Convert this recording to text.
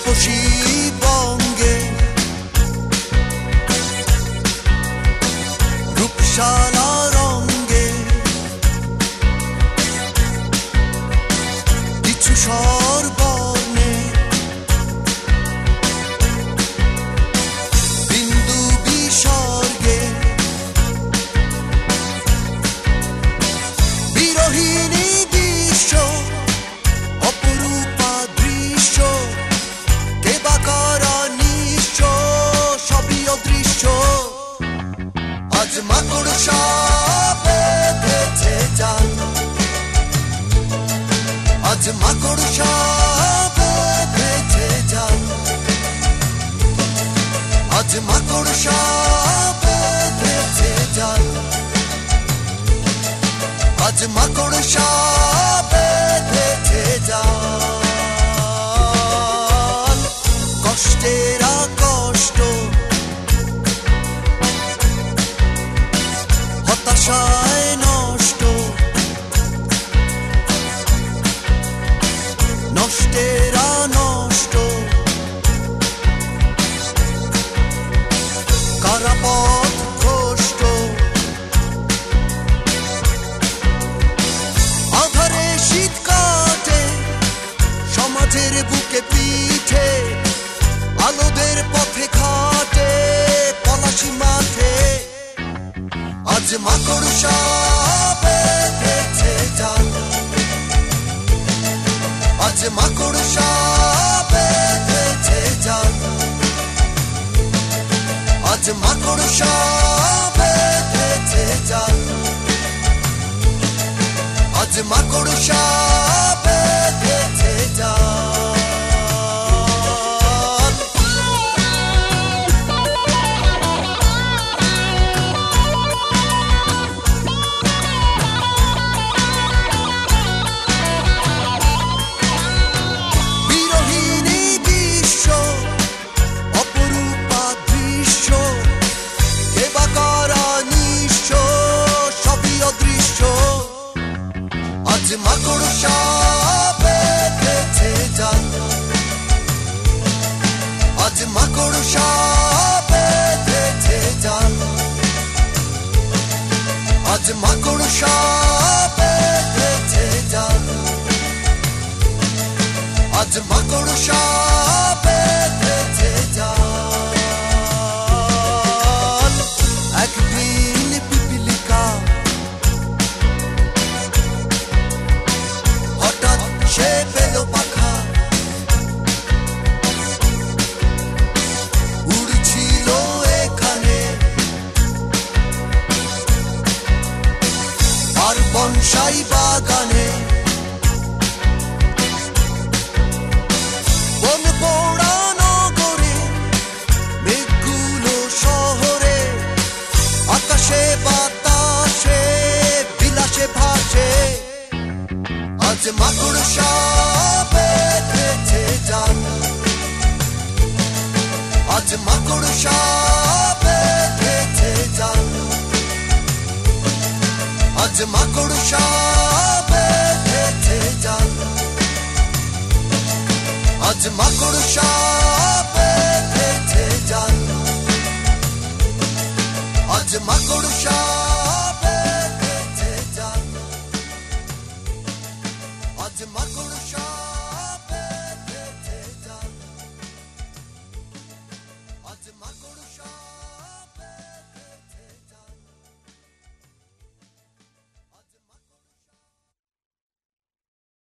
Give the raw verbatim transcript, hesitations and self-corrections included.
রূপসী বঙ্গে রূপশালা রঙ্গে কিছু স্বরবর্ণে বিন্দু বিসর্গে বিরোহিণী দৃশ্য অপরূপা দৃশ্য কেবা কারা নিশ্চ সবই অদৃশ্য আজ মাকড়সা বেঁধেছে জাল আজ মাকড়সা বেঁধেছে জাল আজ মাকড়সা বেঁধেছে জাল আজ মাকড়সা বেঁধেছে জাল কষ্টেরা কষ্ট হতাশায় নষ্ট নষ্টেরা নষ্ট কারাপথ ভ্রষ্ট আধারে শীত কাটে সমাজের বুকে পিঠে আলোদের পথে ঘাটে পলাশি মাঠে আজ মাকড়সা বেঁধেছে জাল আজ মাকড়সা বেঁধেছে জাল আজ মাকড়সা বেঁধেছে জাল আজ মাকড়সা বেঁধেছে জাল আজ মাকড়সা বেঁধেছে জাল আজ মাকড়সা বেঁধেছে জাল আজ মাকড়সা বেঁধেছে জাল আজ মাকড়সা বেঁধেছে জাল একদিন পিপিলিকা সে পেল পাখা উড়ছিল এখানে আর বনসাই বাগানে বন পোড়া নগরে মেঘগুলো শহরে আকাশে বাতাসে বিলাসে ভাসে আজ মাকড়সা বেঁধেছে জাল আজ মাকড়সা বেঁধেছে জাল আজ মাকড়সা বেঁধেছে জাল আজ মাকড়সা বেঁধেছে জাল আজ মাকড়সা